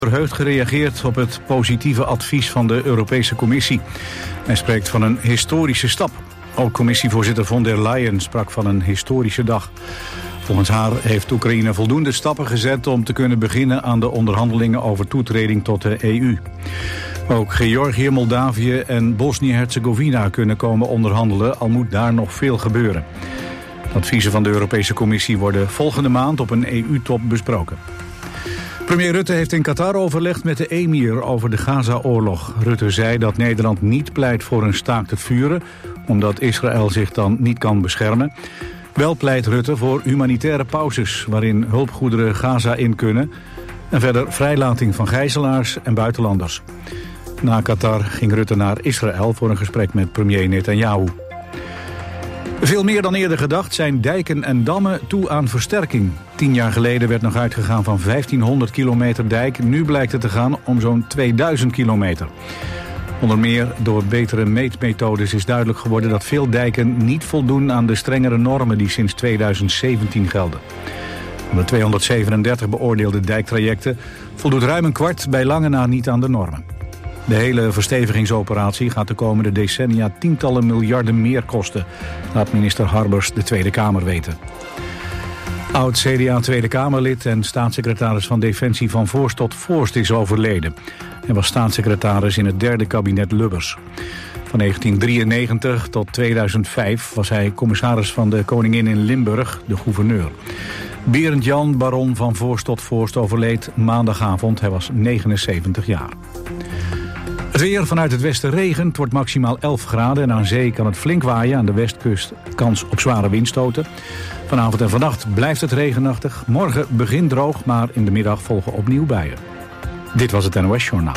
Verheugd gereageerd op het positieve advies van de Europese Commissie. Hij spreekt van een historische stap. Ook commissievoorzitter von der Leyen sprak van een historische dag. Volgens haar heeft Oekraïne voldoende stappen gezet om te kunnen beginnen aan de onderhandelingen over toetreding tot de EU. Ook Georgië, Moldavië en Bosnië-Herzegovina kunnen komen onderhandelen, al moet daar nog veel gebeuren. De adviezen van de Europese Commissie worden volgende maand op een EU-top besproken. Premier Rutte heeft in Qatar overlegd met de emir over de Gaza-oorlog. Rutte zei dat Nederland niet pleit voor een staakt het vuren, omdat Israël zich dan niet kan beschermen. Wel pleit Rutte voor humanitaire pauzes, waarin hulpgoederen Gaza in kunnen, en verder vrijlating van gijzelaars en buitenlanders. Na Qatar ging Rutte naar Israël voor een gesprek met premier Netanyahu. Veel meer dan eerder gedacht zijn dijken en dammen toe aan versterking. 10 jaar geleden werd nog uitgegaan van 1500 kilometer dijk. Nu blijkt het te gaan om zo'n 2000 kilometer. Onder meer door betere meetmethodes is duidelijk geworden dat veel dijken niet voldoen aan de strengere normen die sinds 2017 gelden. Van de 237 beoordeelde dijktrajecten voldoet ruim een kwart bij lange na niet aan de normen. De hele verstevigingsoperatie gaat de komende decennia tientallen miljarden meer kosten, laat minister Harbers de Tweede Kamer weten. Oud-CDA Tweede Kamerlid en staatssecretaris van Defensie Van Voorst tot Voorst is overleden. Hij was staatssecretaris in het derde kabinet Lubbers. Van 1993 tot 2005 was hij commissaris van de Koningin in Limburg, de gouverneur. Berend Jan Baron Van Voorst tot Voorst overleed maandagavond. Hij was 79 jaar. Het weer vanuit het westen regent. Het wordt maximaal 11 graden en aan zee kan het flink waaien. Aan de westkust kans op zware windstoten. Vanavond en vannacht blijft het regenachtig. Morgen begint droog, maar in de middag volgen opnieuw buien. Dit was het NOS Journaal.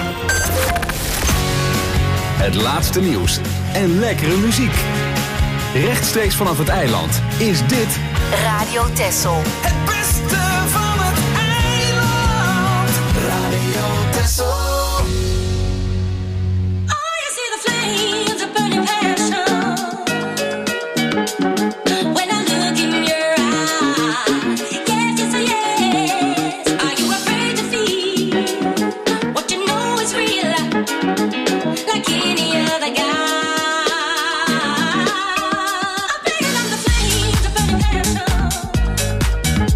Het laatste nieuws en lekkere muziek. Rechtstreeks vanaf het eiland is dit Radio Texel. Het beste van het eiland. Radio Texel. Like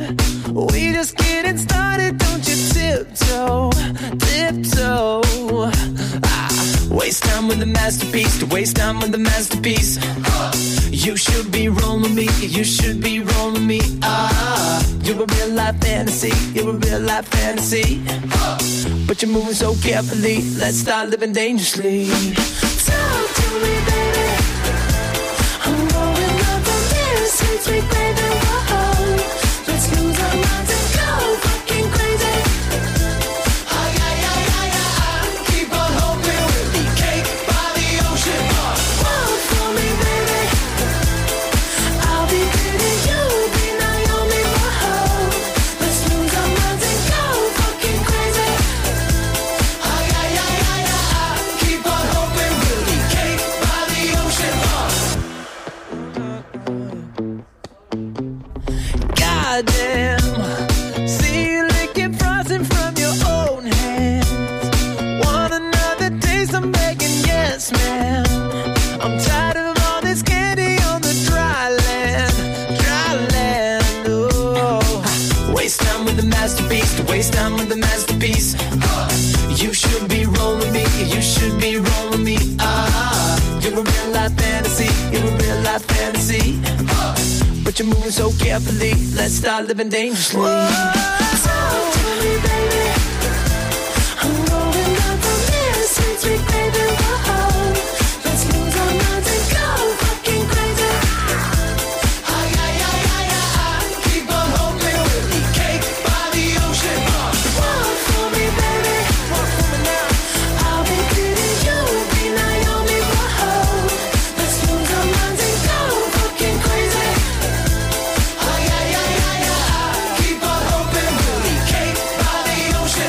We just getting started, don't you tiptoe, tiptoe. Waste time with the masterpiece, to waste time with the masterpiece. You should be rolling me, you should be rolling me. You're a real life fantasy, you're a real life fantasy. But you're moving so carefully, let's start living dangerously. Talk to me, baby. I'm rolling up from here, sweet, sweet baby. Whoa, let's lose our minds and go fucking crazy. Keep on hoping we'll be cake by the ocean. Walk for me, baby. I'll be pretty, you'll be Naomi. Whoa, let's lose our minds and go fucking crazy. Keep on hoping we'll be cake by the ocean. Goddamn, see you licking frosting from your own hands. Want another taste? I'm begging, yes, ma'am. I'm tired of all this candy on the dry land, dry land. Oh, waste time with the masterpiece, to waste time with the masterpiece. You should be rolling me, you should be rolling me. You're a real life fantasy, you're a real life fantasy. But you're moving so carefully, let's start living dangerously. Talk to me, baby. I'm rolling up from here, sweet, sweet baby. Whoa, let's lose our minds and go fucking crazy. Keep on hoping we'll be cake by the ocean. Walk for me, baby. Walk for me now. I'll be pretty, you'll be Naomi. Whoa, let's lose our minds and go fucking crazy. Keep on hoping we'll be cake by the ocean.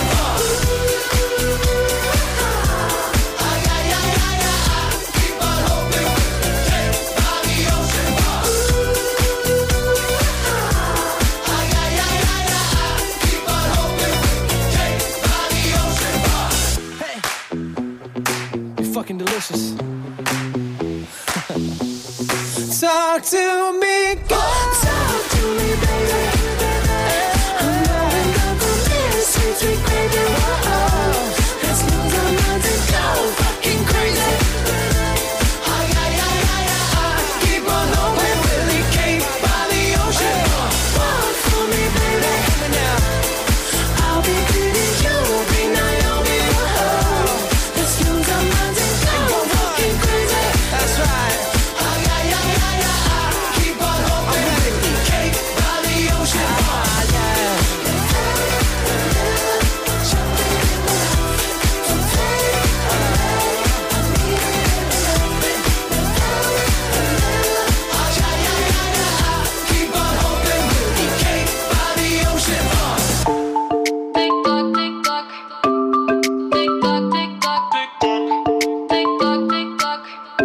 Keep on hoping we'll be cake by the ocean. Keep on hoping we'll be cake by the ocean. Hey, you're fucking delicious. Talk to me, girl. Talk to me, baby. I'm rolling up from here, sweet, sweet baby. Whoa, let's lose our minds and go fucking crazy. Keep on hoping we'll be cake by the ocean. Walk for me, baby. I'll be pretty, you'll be Naomi. Whoa, let's lose our minds and go fucking crazy. That's right. Keep on hoping we'll be cake by the ocean. Keep on hoping we'll be cake by the ocean. Tick tock, tick tock. Tick tock, tick tock. Tick tock, tick tock.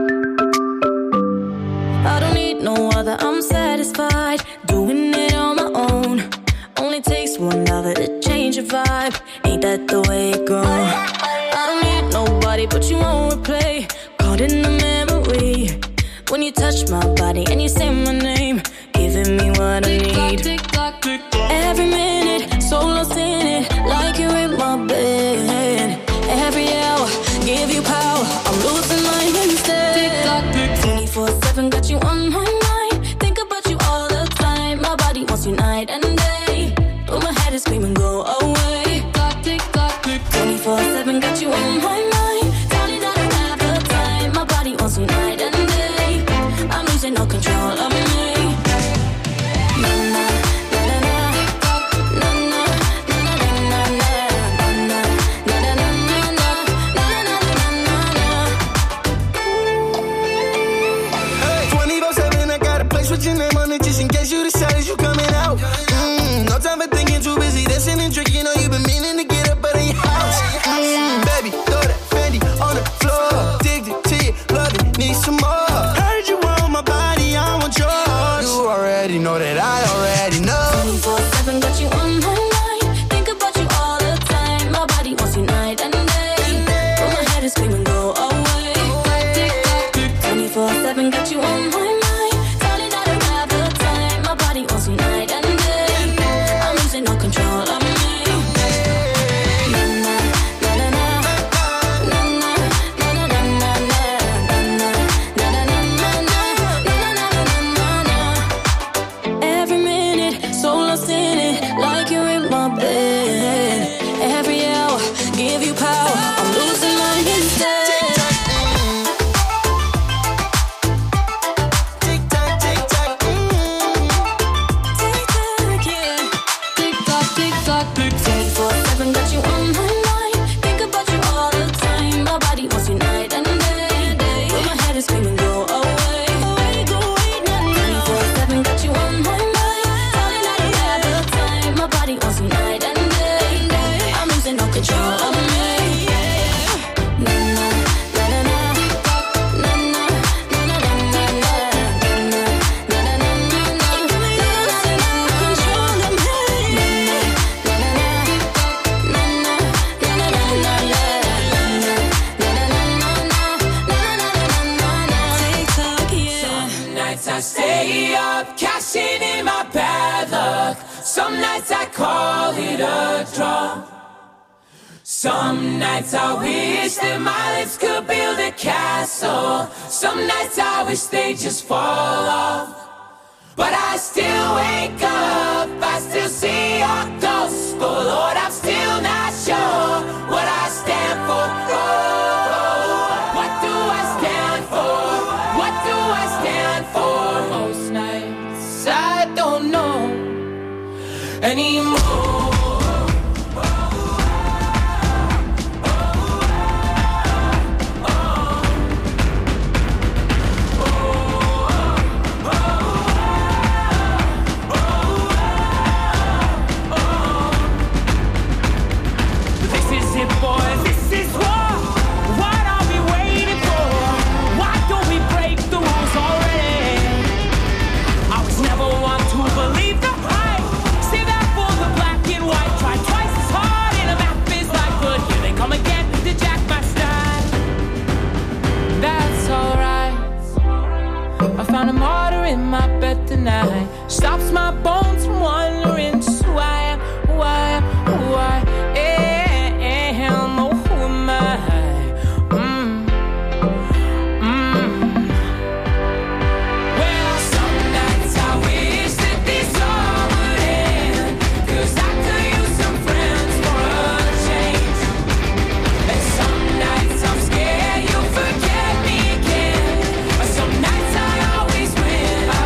I don't need no other, I'm satisfied doing it on my own. Only takes one other to change your vibe. Ain't that the way it goes? I don't need nobody but you won't replay. Caught in the memory when you touch my body and you say my name, giving me what I need. Every minute, so lost in it, like you're in my bed. Every hour, give you power, I'm losing my instead. 24/7, got you on my mind. Think about you all the time. My body wants you night and day, but my head is screaming, go away. 24/7, got you on my mind. Tell you that I have the time. My body wants you night and day. I'm losing no control of me. Na na na na na, na na na na na na, na na na na na, na na na na na. 24/7, I got a place with your name on it, just in case you decide you coming out. No time for thinking, too busy dancing and drinking. Know you've been meaning to get up out of your house. Baby, throw that Fendi on the floor. Addicted to you, love it, need some more. Heard you want my body, I want yours. You already know that I already know. 24/7, got you on my mind. Think about you all the time. My body wants you night and day, but my head is screaming, go away. 24/7, got you on my mind. Tell you that I have the time. My body wants you night and day. bed. Every hour, give you power. I'm losing mine instead. Some nights I call it a draw. Some nights I wish that my lips could build a castle. Some nights I wish they just fall off. But I still wake up, I still see your ghost. Oh Lord, I'm still not sure what I stand for. Oh, what do I stand for? What do I stand for? Most nights I don't know anymore. Stops my bones from wandering just who I am, who I am, who I am. Oh, who am I? Well, some nights I wish that this all would end, 'cause I could use some friends for a change. And some nights I'm scared you'll forget me again. But some nights I always win.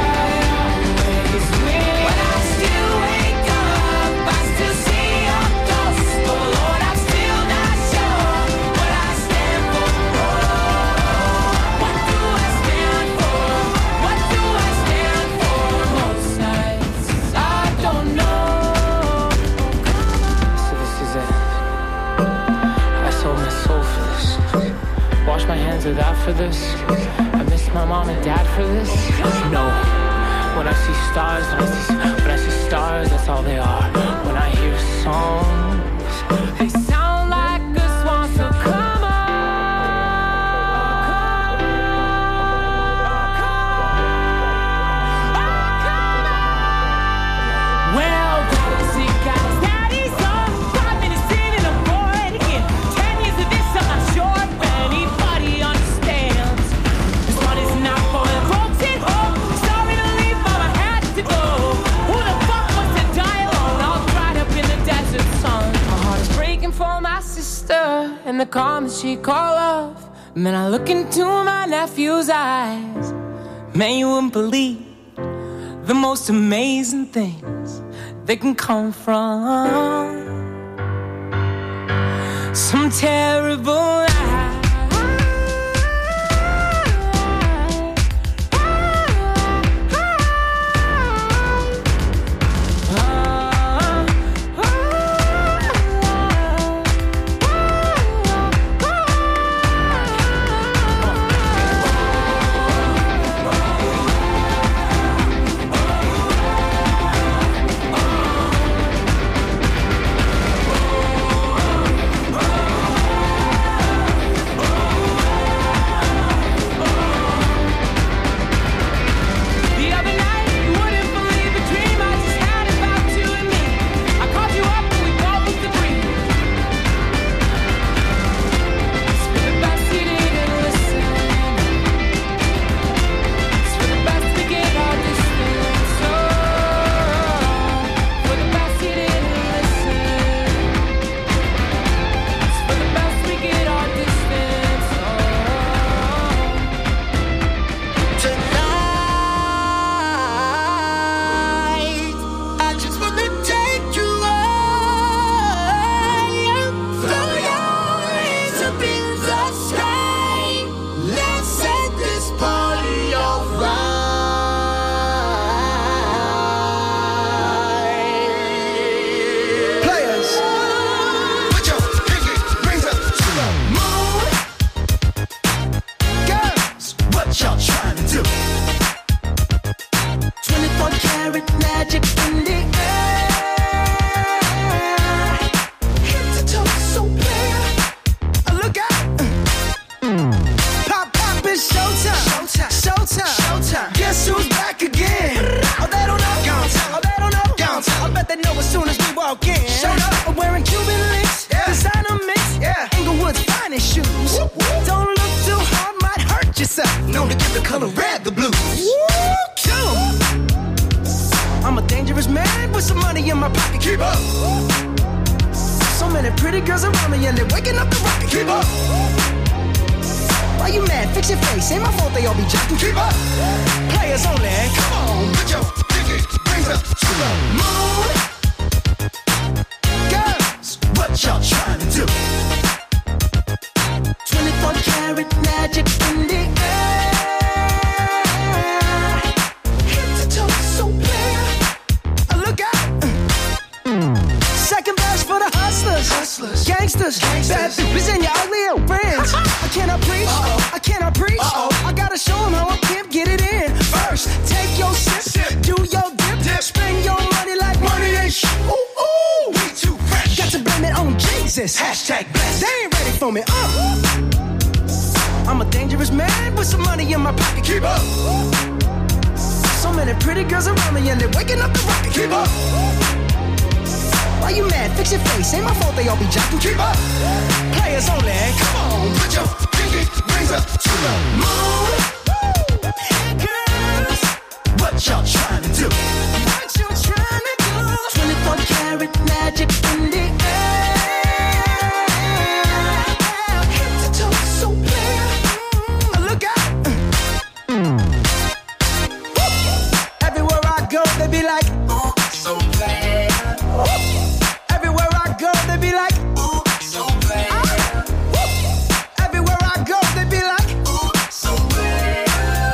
Out for this, I miss my mom and dad for this. No, when I see stars, when I see stars, that's all they are. When I hear songs, they sound like a swan. So come on, well, see guys, daddy's on 5 minutes in and I'm bored again. 10 years of this, I'm not sure if anybody understands. This one is not for the folks at home. Sorry to leave, mom, I had to go. Who the fuck wants to die alone, all dried up in the desert sun? My heart is breaking for my sister and the calm that she call love. Man, I look into my nephew's eyes. Man, you wouldn't believe the most amazing things that can come from some terrible lie. walk in. Showed up. I'm wearing Cuban links, designer mix, Inglewood's finest shoes. Whoop, whoop. Don't look too hard, might hurt yourself. Known to give the color red the blues. I'm a dangerous man with some money in my pocket. Keep up. So many pretty girls around me and they're waking up the rocket. Keep up. Why you mad? Fix your face. Ain't my fault they all be jocking. Keep up. Players only. Come on, put your pinky rings up to the moon. Girls, what y'all trying to do? 24 karat magic in the air. Head to toe, so clear. Look out. Second verse for the hustlers. Gangsters. Bad bitches and your ugly friends. I cannot preach. I cannot preach. I gotta show them how I pimp get it in. First, take your sip. Do your dip. Spend your money like money ain't shit. Ooh, ooh. We too fresh. Got to blame it on Jesus. Hashtag blessed. They ain't ready for me. I'm a dangerous man with some money in my pocket. Keep up. So many pretty girls around me and they're waking up the rocket. Keep up. Why you mad? Fix your face. Ain't my fault they all be jocking. Keep up. Players only. Come on, put your pinky rings up to the moon. Girls, what y'all trying to do? What you trying to do? 24 karat magic in the air. Head to toe, so clear. Look out. Everywhere I go, they be like, oh, so clear. Everywhere I go, they be like, ooh, so bad. Everywhere I go, they be like, ooh, so bad.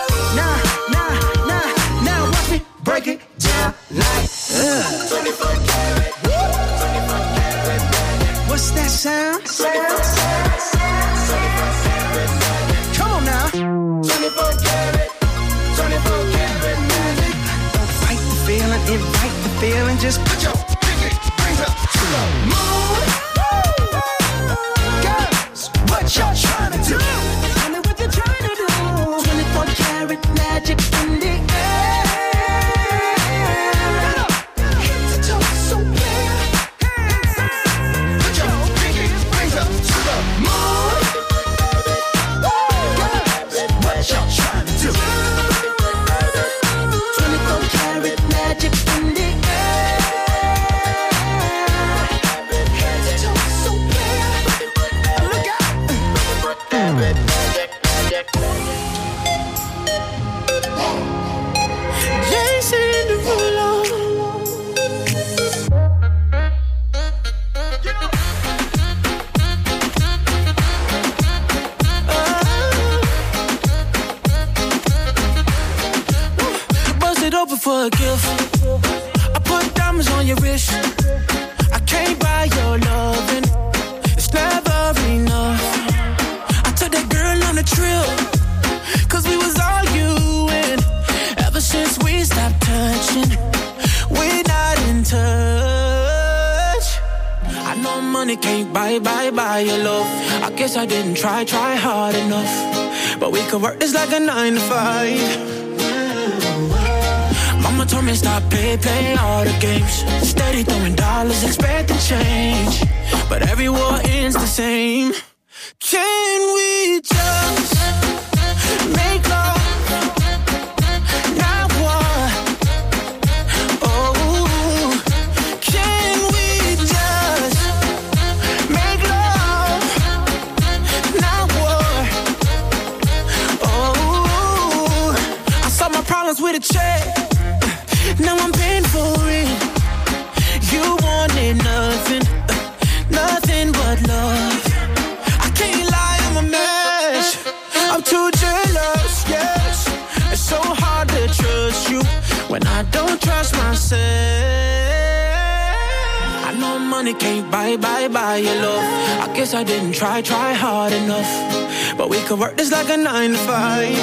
Now, watch me break it down like, 24 karat, 24 karat. What's that sound? 24 karat. Come on now. 24 karat, 24 karat magic. Don't fight the feeling, invite the feeling, just put your up to the moon. Girls, what y'all trying to do? Tell me what you're trying to do. 24 karat magic in the air. Head to toe, so clear. Put your pinky rings up to the moon. Girls, what y'all trying to do? 24 karat magic in the air. Jason Derulo. Bust it open for a gift. I put diamonds on your wrist. I can't buy your loving. It's never enough. I took that girl on a trip, 'cause we was arguing. Ever since we stopped touching, we're not in touch. I know money can't buy your love. I guess I didn't try hard enough. But we could work this like a 9 to 5. Mama told me stop play all the games. Steady throwing dollars, expecting change. But every war ends the same. Can we just make love? Not war. Oh, can we just make love? Not war. Oh, I saw my problems with a check. Now I'm paying for it. You wanted nothing, nothing but love. I can't lie, I'm a mess. I'm too jealous, yes. It's so hard to trust you when I don't trust myself. I know money can't buy your love. I guess I didn't try hard enough. But we could work this like a 9 to 5.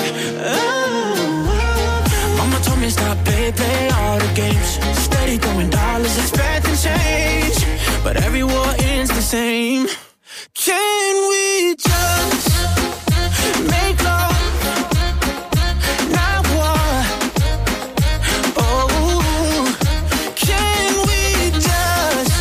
Mama told me stop play all the games. Steady throwing dollars, expecting change. But every war ends the same. Can we just make love? Not war. Oh, can we just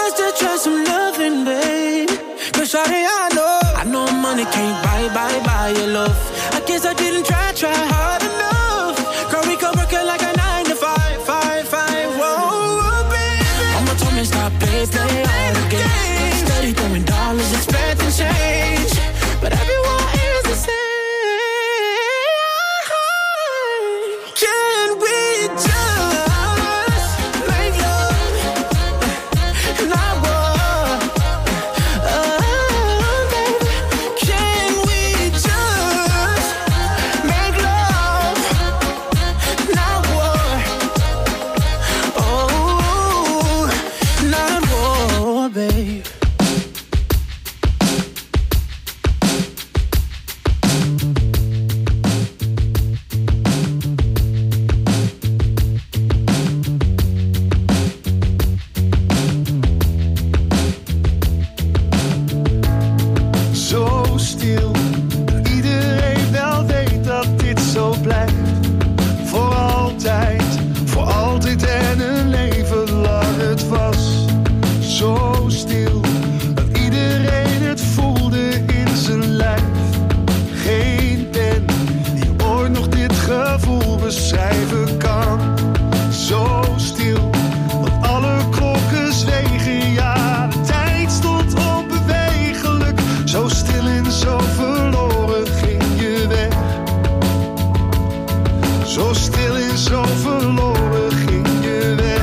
just to try some loving, babe. Cause shawty, I know money can't buy your love. I guess I didn't try hard enough. Girl, we could work it like a 9 to 5. Whoa, baby. Mama told me stop play all the games. Steady throwing dollars, expecting change. But everyone is the same. Can we just make love and not war? Baby, can we just make love, not war? Oh, not war, babe. Zo stil, dat iedereen wel weet dat dit zo blijft. Voor altijd en een leven lang het was. Zo stil, dat iedereen het voelde in zijn lijf. Geen pen die ooit nog dit gevoel beschrijven kan. Zo stil, dat alle klokken zwegen, ja, de tijd stond onbewegelijk. Zo stil en zo verloren ging je weg. Zo stil en zo verloren ging je weg.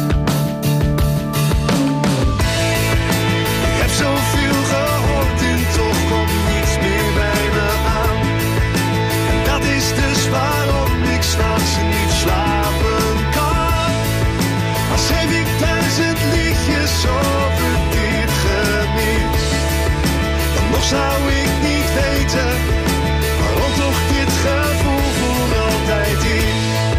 Ik heb zoveel gehoord en toch komt niets meer bij me aan. En dat is dus waarom ik 's nachts niet slapen kan. Al schreef ik 1000 liedjes over dit gemis, dan nog zou ik niet weten waarom toch dit gevoel voor altijd is.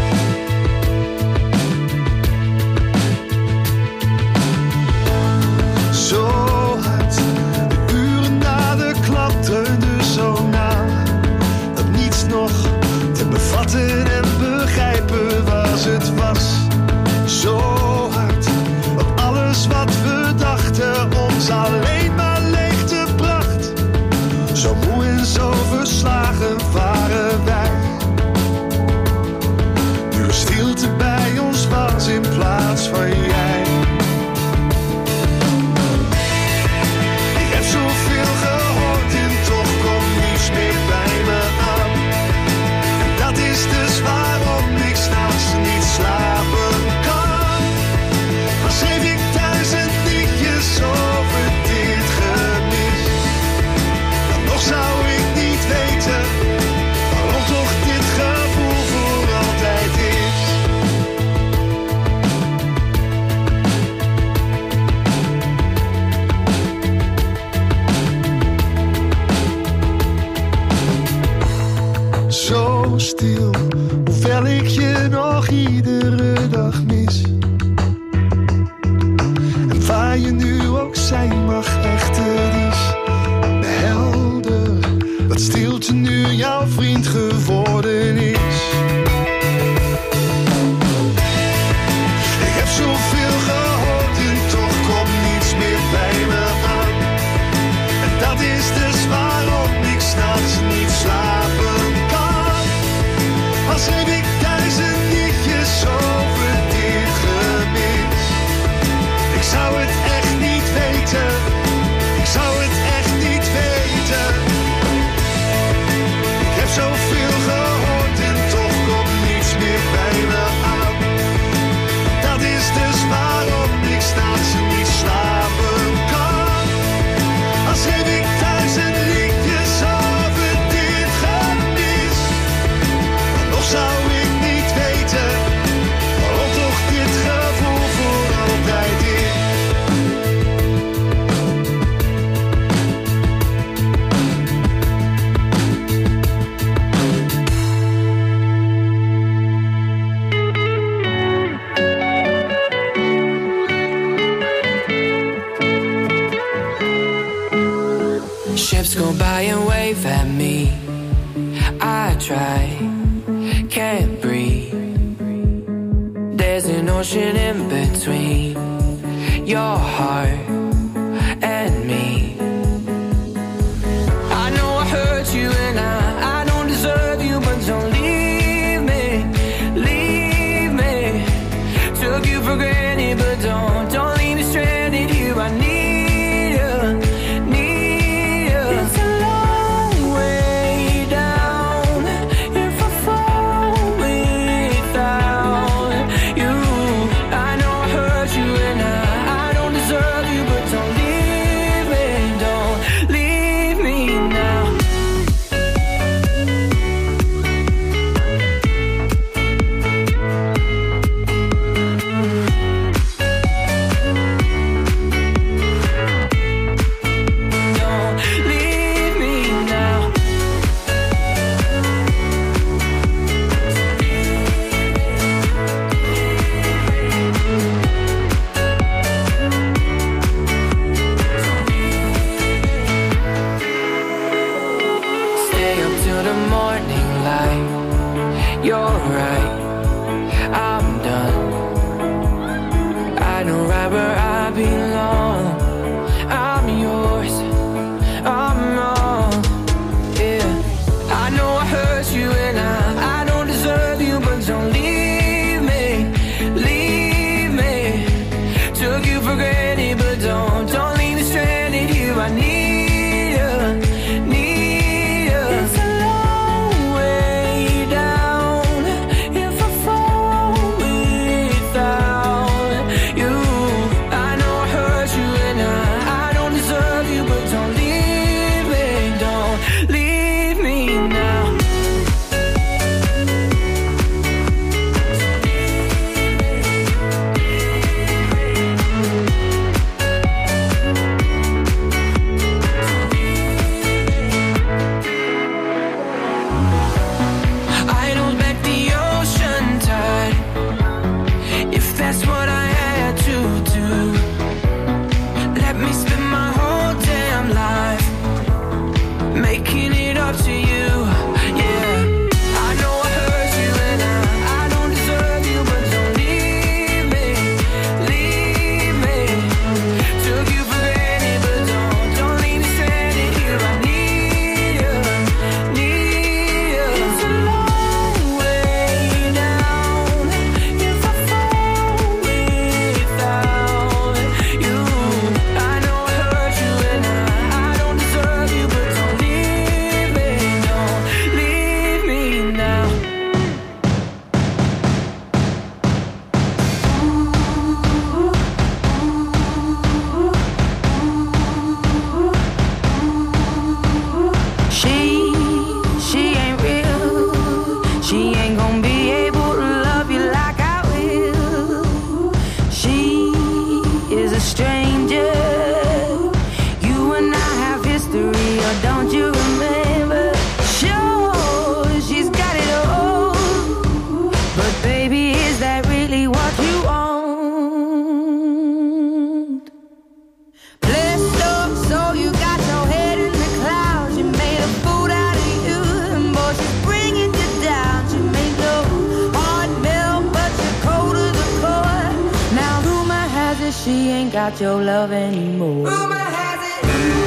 Zo hard, de uren na de klap dreunden zo na, dat niets nog te bevatten en begrijpen was het was. Zo hard, dat alles wat we dachten ons alleen maar leegte bracht. Zo moe en zo verslagen waren wij. Nu er stilte bij ons was in plaats van jij. Ik heb zoveel gehoord en toch komt niets meer bij me aan. En dat is dus waarom ik 's nachts niet slapen kan. Dan schreef ik 1000 liedjes over dit gemis, dan nog zou ik niet weten waarom toch dit gevoel voor altijd is. Zo stil, hoewel ik je nog iedere dag mis. En waar je nu ook zijn mag, echt het is helder dat stilte nu jouw vriend geworden is. Ik heb zoveel gehoord en toch komt niets meer bij me aan. En dat is dus waarom ik 's nachts niet slapen kan. Al schreef ik 1000 liedjes over dit gemis, ik zou het echt niet weten. Ik zou het echt niet weten. Ik heb zoveel gehoord en toch komt niets meer bij me aan. Dat is dus waarom ik 's nachts niet slapen kan. Al schreef ik 1000 liedjes over dit gemis, dan nog zou ik niet weten waarom toch dit gevoel voor altijd is. Ships go by and wave at me. I try, can't breathe. There's an ocean in between your heart and me. I know I hurt you and I don't deserve you, but don't leave me, leave me. Took you for granted, but don't leave me stranded here. I need you, need you. It's a long way down if I fall without you. I know I hurt you and I don't deserve you, but don't leave me now. Don't leave me now. Stay up till the morning light. You're right, I'm done. I know right where I belong. I'm yours, I'm wrong. Yeah, I know I hurt you and I don't deserve you, but don't leave me, leave me. Took you for granted, but don't leave me stranded here. I need you, need you. It's a long way down if I fall without you. I know I hurt you and I don't deserve you, but don't leave me now. Idols back the ocean tide, if that's what I had to do. Let me spend my whole damn life making it up to you. Yeah, I know I hurt you and I don't deserve you, but don't leave me, leave me. Took you for granted, but don't leave me stranded here. I need you, need you. It's a long way down if I fall without you. I know I hurt you and I don't deserve you, but don't leave me now. She ain't real. She ain't gonna be able to love you like I will. She is a stranger. You and I have history, or don't you remember? Sure, she's got it all, but baby, is that really what you want? Blessed up, so you got your head in the clouds. You made a fool out of you, and boy, she's bringing you down. She made your heart melt, but you're cold to the core. Now rumor has it she ain't got your love anymore. Rumor has it.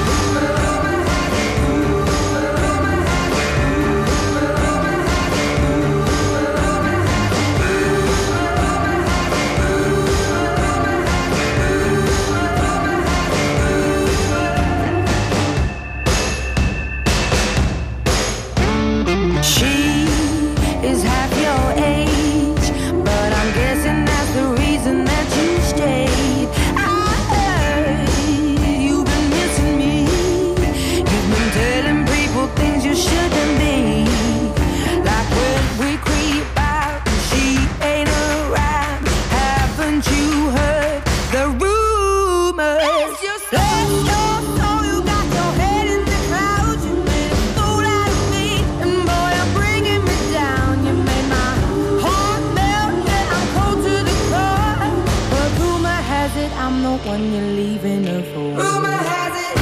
She is half your age, but I'm guessing that's the reason that you stayed. I heard you've been missing me. You've been telling people things you shouldn't be. Like when we creep out and she ain't around. Haven't you heard the rumors? Bless your soul, you got your head in the clouds. You made a fool out of me, and boy, you're bringing me down. You made my heart melt, yeah, I'm cold to the core. But rumor has it I'm the one you're leaving her for. Rumor has it.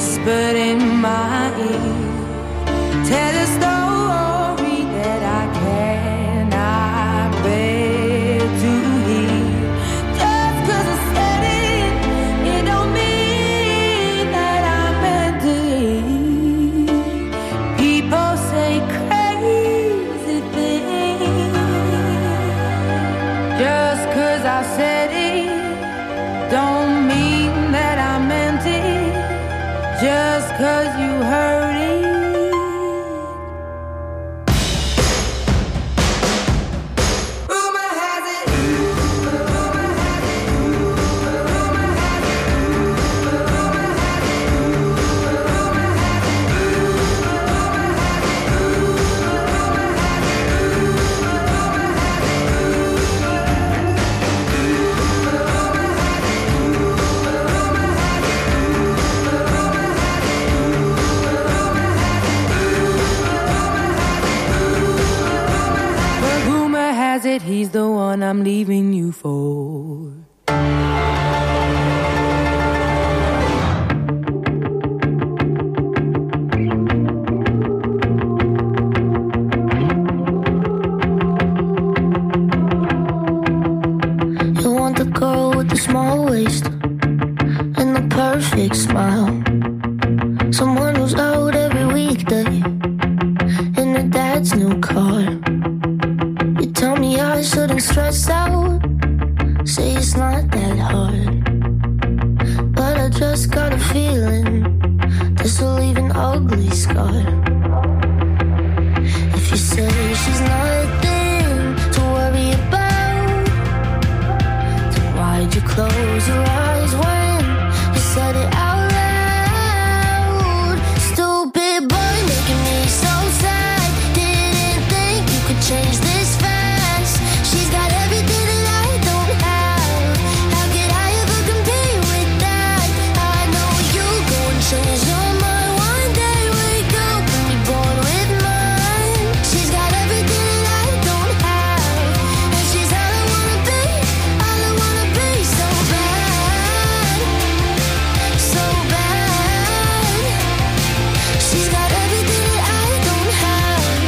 whispered in my ear. Tell a story that I cannot bear to hear. Just 'cause I said it, it don't mean that I meant it. People say crazy things. Just 'cause I said it, don't mean that I meant it. Just 'cause you heard it. He's the one I'm leaving you for. You want the girl with the small waist and the perfect smile. Someone who's out every weekday in her dad's new car. Tell me I shouldn't stress out. Say it's not that hard. But I just got a feeling this will leave an ugly scar. If you say she's nothing to worry about, then why'd you close your eyes when you said it out loud? Stupid boy making me so sad. Didn't think you could change this fast. She's got everything that I don't have. How could I ever compete with that? I know you go and change your mind one day. Wake up and be born with mine. She's got everything that I don't have, and she's all I wanna be, all I wanna be. So bad, so bad. She's got everything that I don't have.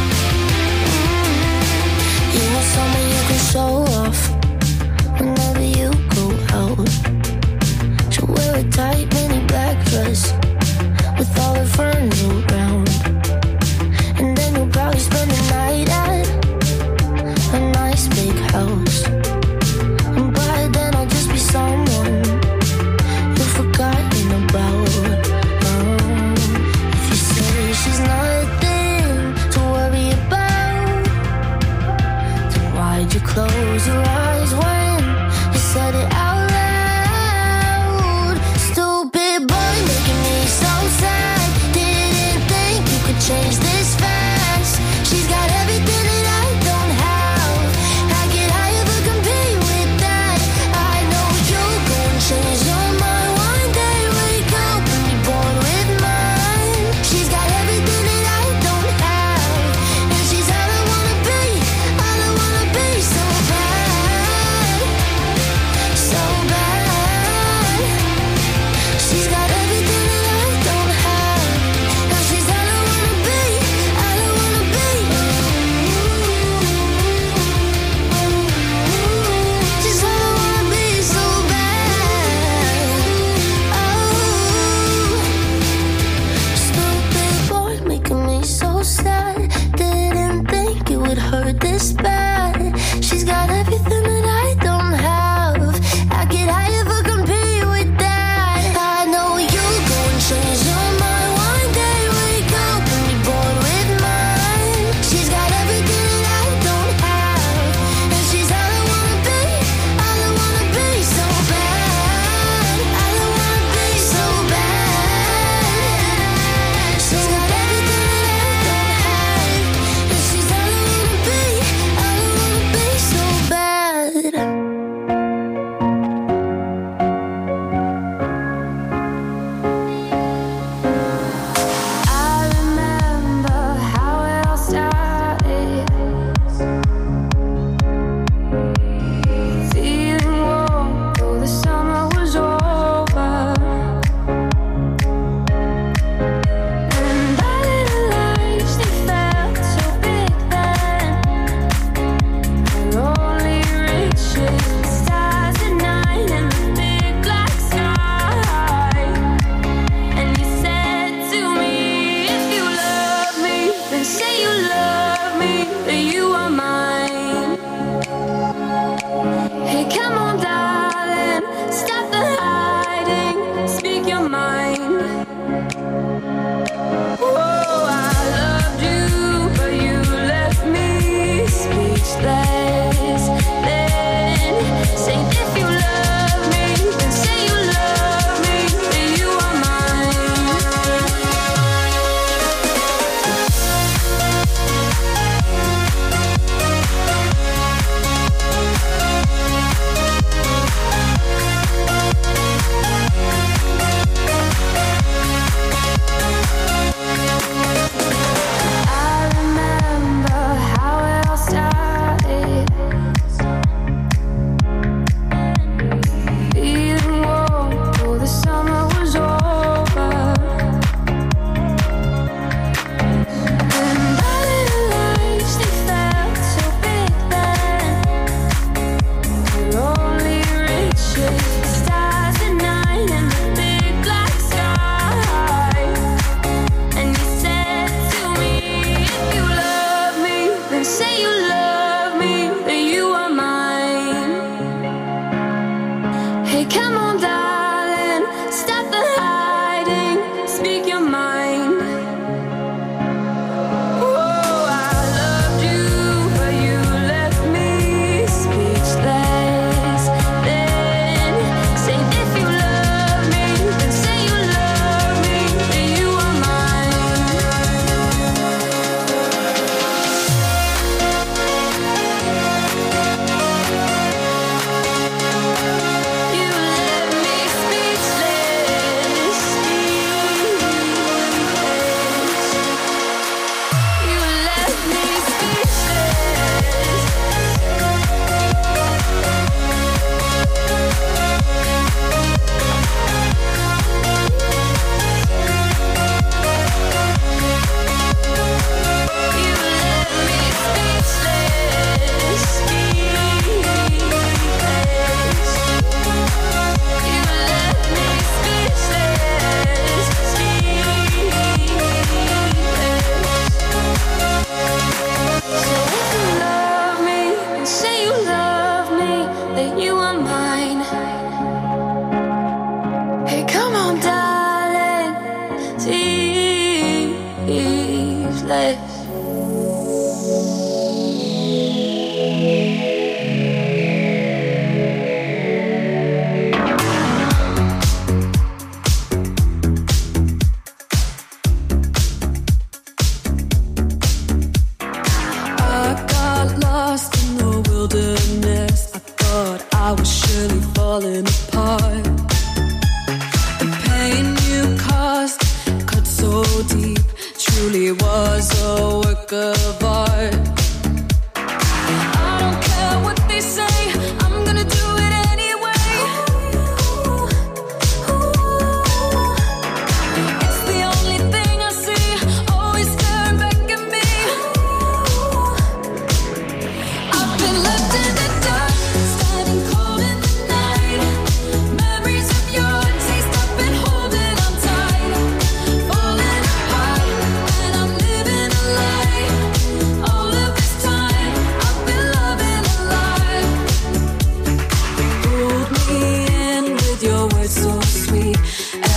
You want someone you can show off whenever you go out. She'll wear a tight mini black dress with all her friends around, and then you'll probably spend the night at a nice big house. And by then I'll just be someone you've forgotten about. If you say she's nothing to worry about, then why'd you close your eyes when you said it out loud? Stupid boy making me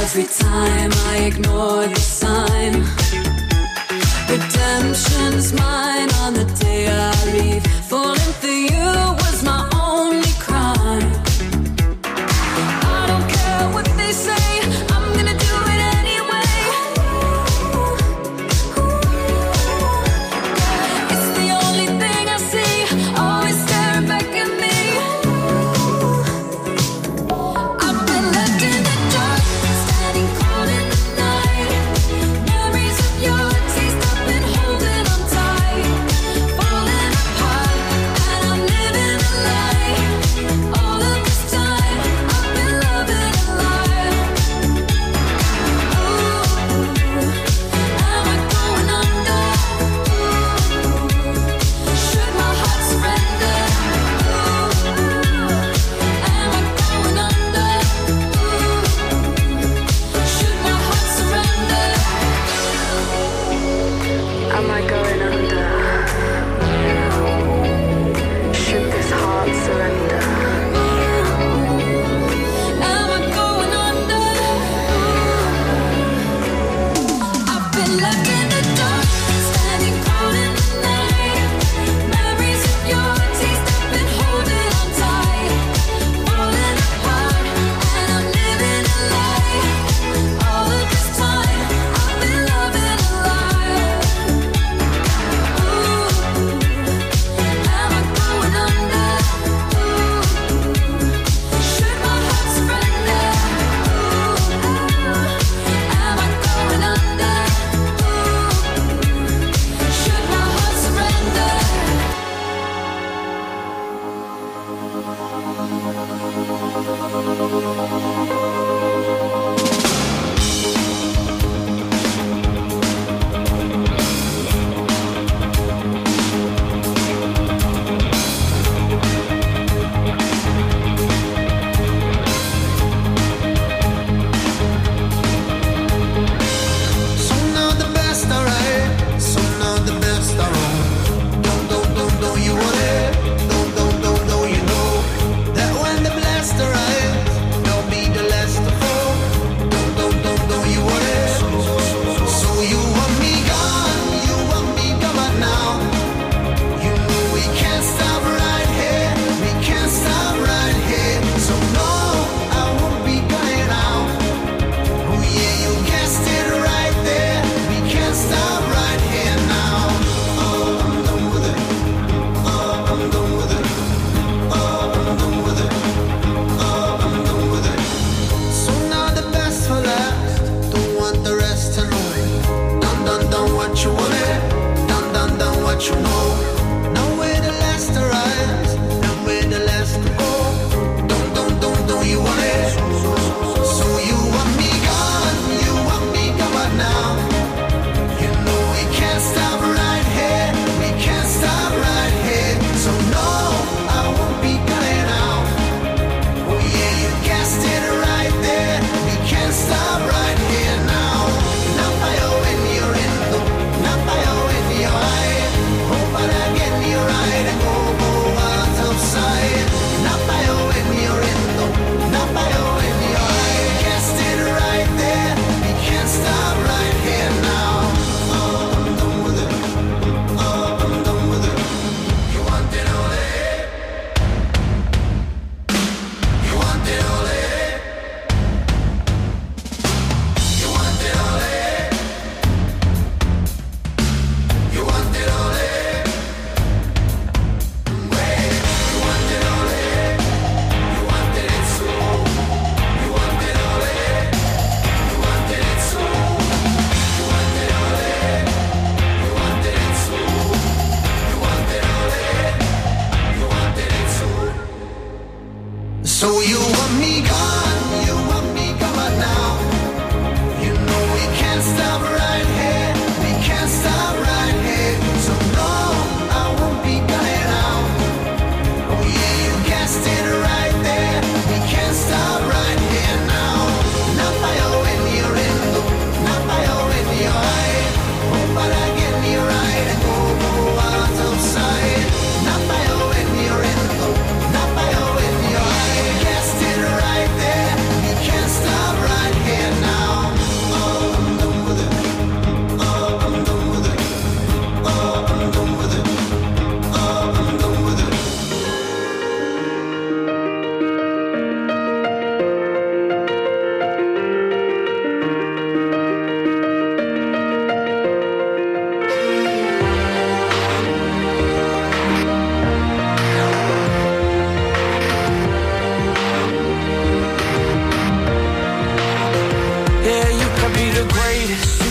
Every time I ignore the sign, redemption's mine on the day I leave. Falling for you was my only crime. I don't care what they say, I'm gonna do it anyway. It's the only thing I see, always staring back at me. I've been left in the dark, standing cold in the night. Memories of your taste, I've been holding on tight. Falling apart,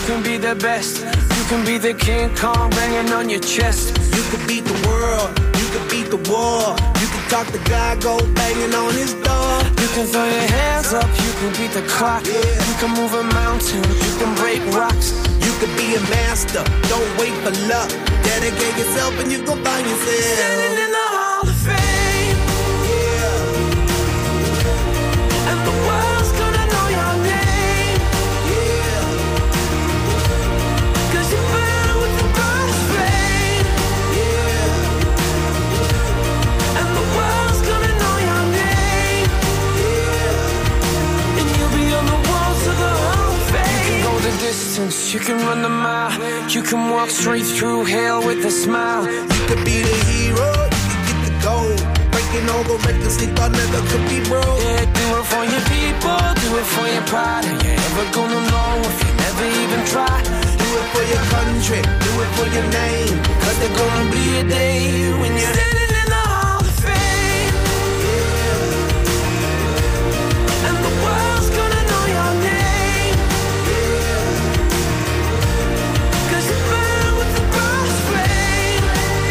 can be the best. You can be the King Kong banging on your chest. You could beat the world, you could beat the war. You could talk to God, go banging on his door. You can throw your hands up, you can beat the clock. You can move a mountain, you can break rocks. You could be a master, don't wait for luck. Dedicate yourself and you gon' find yourself standing in the Hall of Fame. Yeah. And the world's gonna know your name. Yeah. 'Cause you burn with the brightest flame. Yeah. And the world's gonna know your name. Yeah. And you'll be on the walls of the Hall of Fame. You can go the distance, you can run the mile. You can walk straight through hell with a smile. You could be the hero, you could get the gold. Breaking all the records they thought never could be broke. Yeah, do it for your people, do it for your pride. Are you ever gonna know if you never even try? Do it for your country, do it for your name. 'Cause there's gonna be a day when you're standing in the Hall of Fame. Yeah. And the world's gonna know your name. Yeah. 'Cause you burn with the brightest flame.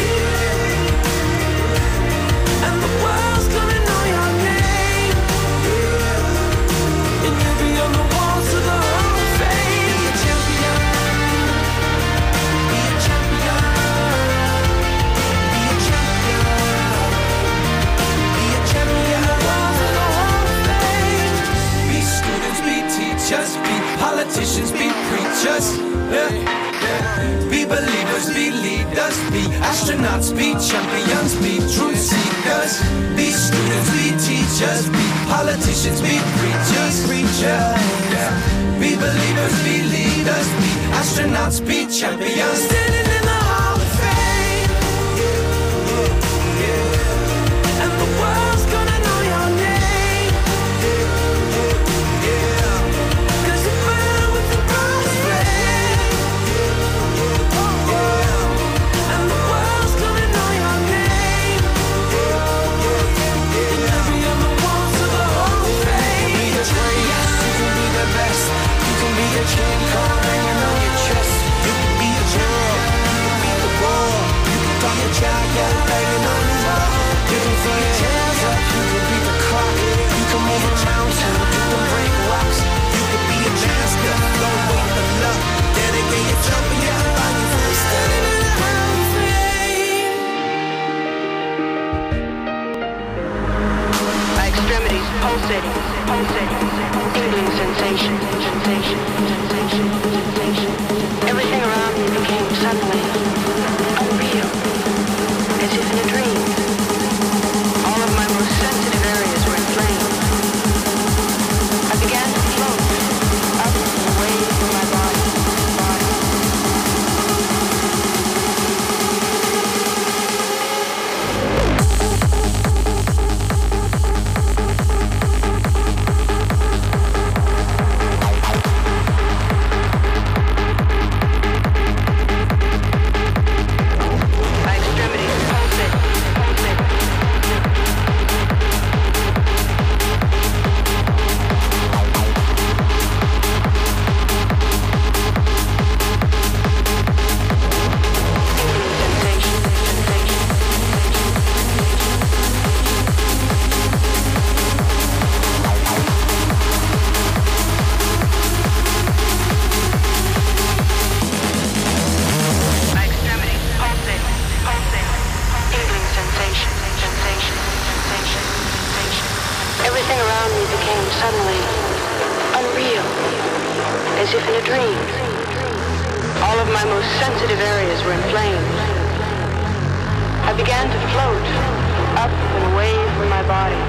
Yeah. And the world's gonna know your name. Yeah. And you'll be on the walls of the Hall of Fame. Be a champion. Be a champion. Be a champion. Be a champion. Walls of the Hall of Fame. Be students, be teachers, be politicians, be preachers. Yeah. Be believers, be leaders, be astronauts, be champions, be truth seekers. Be students, be teachers, be politicians, be preachers. Yeah. Be believers, be leaders, be astronauts, be champions. Standing in the Hall of Fame. And the world's gonna know your name. 'Cause you burn with the brightest flame. And the world's gonna know your name. And you'll be on the walls of the Hall of Fame. Be the greatest, you can be the best. You can be the King Kong hanging on your chest. You can be a general, you can beat the war. You can talk to child, go banging on his door. You can throw your hands up, you can beat the clock. You can move a mountain, you can break rocks. You could be a master, don't wait for luck. Dedicate yourself and you can find yourself Standing in the Hall of Fame. My extremities pulsating, pulsating, tingling sensation, sensation, sensation, sensation. Everything around me became suddenly unreal, as if in a dream. All of my most sensitive areas were inflamed. I began to float up and away from my body. Suddenly unreal, as if in a dream. All of my most sensitive areas were inflamed. I began to float up and away from my body.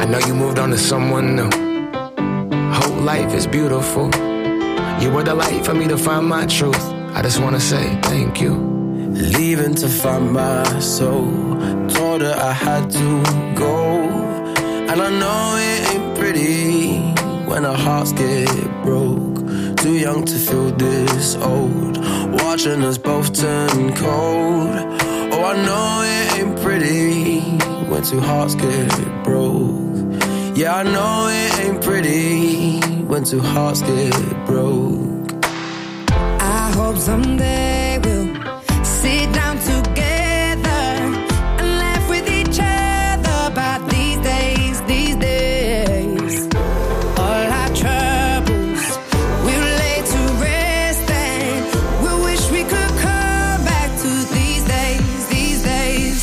know you moved on to someone new. Whole life is beautiful. You were the light for me to find my truth. I just wanna say thank you. Leaving to find my soul. Told her I had to go. And I know it ain't pretty when our hearts get broke. Too young to feel this old. Watching us both turn cold. Oh, I know it ain't pretty when two hearts get broke. Yeah, I know it ain't pretty when two hearts get broke. I hope someday we'll sit down together and laugh with each other about these days, these days. All our troubles we'll lay to rest and we wish we could come back to these days, these days.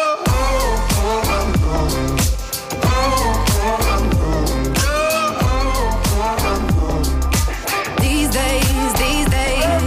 These days, these days.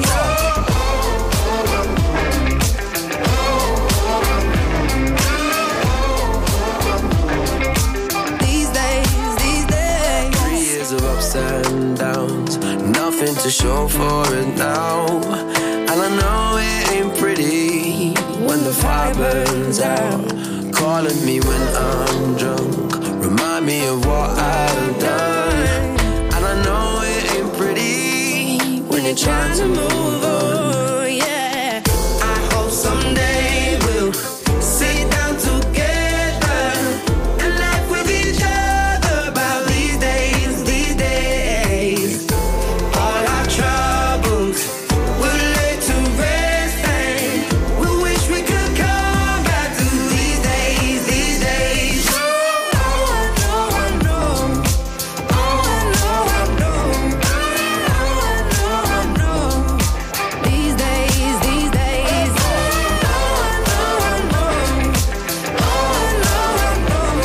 These days, these days. 3 years of ups and downs, nothing to show for it now. And I know it ain't pretty when the fire burns out. Calling me when I'm drunk, remind me of what I've done. And I know it ain't pretty when you're trying to move on. Yeah, I hope someday we'll sit down together and laugh with each other about these days, these days. All our troubles we'll lay to rest and we wish we could come back to these days, these days. Oh, I know, I know. Oh, I know, I know. Oh, I know, I know. These days, these days. Oh, I know, I know. Oh, I know, I know.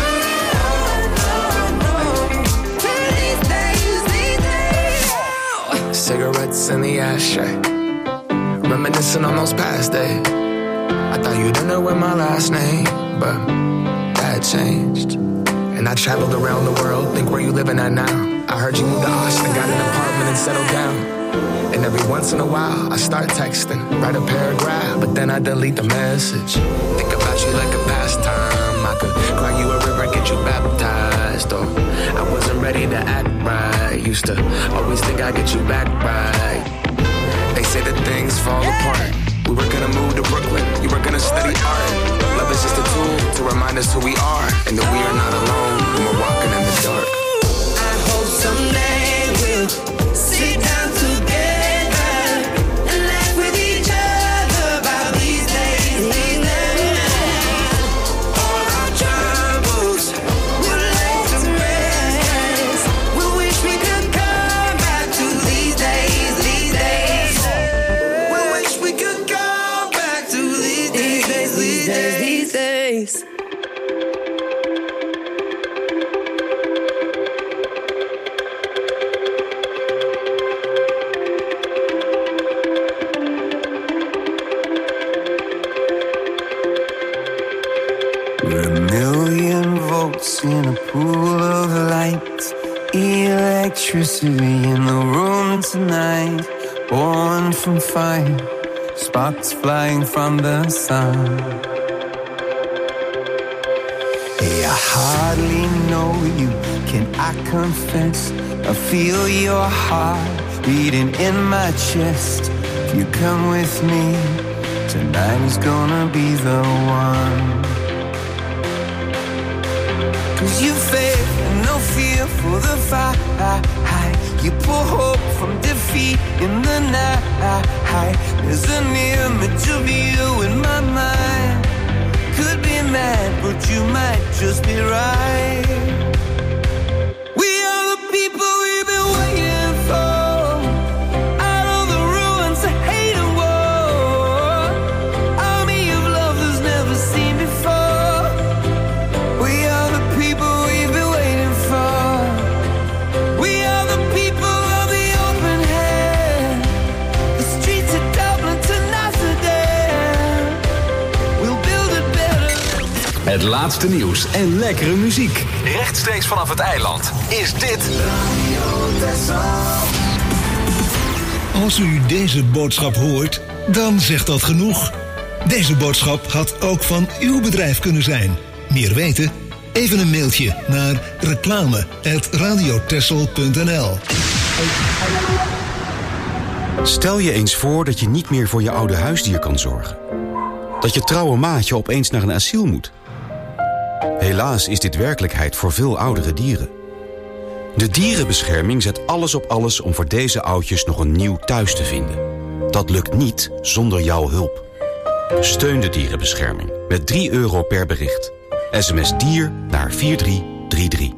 Oh, I know, I know. These days, these days. Cigarettes in the ashtray, reminiscing on those past days. I thought you didn't know my last name, but that changed. And I traveled around the world, think where you living at now. I heard you moved to Austin, got an apartment and settled down. And every once in a while, I start texting, write a paragraph, but then I delete the message. Think about you like a pastime. I could cry you a river, get you baptized. Or I wasn't ready to act right. Used to always think I'd get you back right. They say that things fall apart. We were gonna move to Brooklyn, you were gonna study art. Love is just a tool to remind us who we are, and that we are not alone when we're walking in the dark. I hope someday we'll sit down together and laugh with each other about these days, these days. All our troubles we'll lay to rest. We wish we could come back to these days, these days. We wish we could come back to these days, these days, these days. We're a million volts in a pool of light. Electricity in the room tonight. Born from fire, sparks flying from the sun. Hey, I hardly know you, can I confess? I feel your heart beating in my chest. If you come with me, tonight is gonna be the one. 'Cause you faith and no fear for the fight. You pull hope from defeat in the night. There's an image of you in my mind. Could be mad, but you might just be right. We are the people we've been waiting for. Out of the ruins of hate and war. Army of love that's never seen before. We are the people we've been waiting for. We are the people of the open hand. The streets of Dublin to Amsterdam. Het laatste nieuws en lekkere muziek. Rechtstreeks vanaf het eiland is dit Als u deze boodschap hoort, dan zegt dat genoeg. Deze boodschap had ook van uw bedrijf kunnen zijn. Meer weten? Even een mailtje naar reclame@radiotexel.nl. Stel je eens voor dat je niet meer voor je oude huisdier kan zorgen. Dat je trouwe maatje opeens naar een asiel moet. Helaas is dit werkelijkheid voor veel oudere dieren. De dierenbescherming zet alles op alles om voor deze oudjes nog een nieuw thuis te vinden. Dat lukt niet zonder jouw hulp. Steun de dierenbescherming met €3 per bericht. SMS dier naar 4333.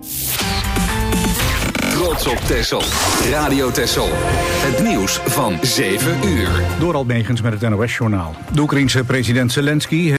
Trots op Texel. Radio Texel. Het nieuws van 7 uur. Door Almegens met het NOS-journaal. De Oekraïense president Zelensky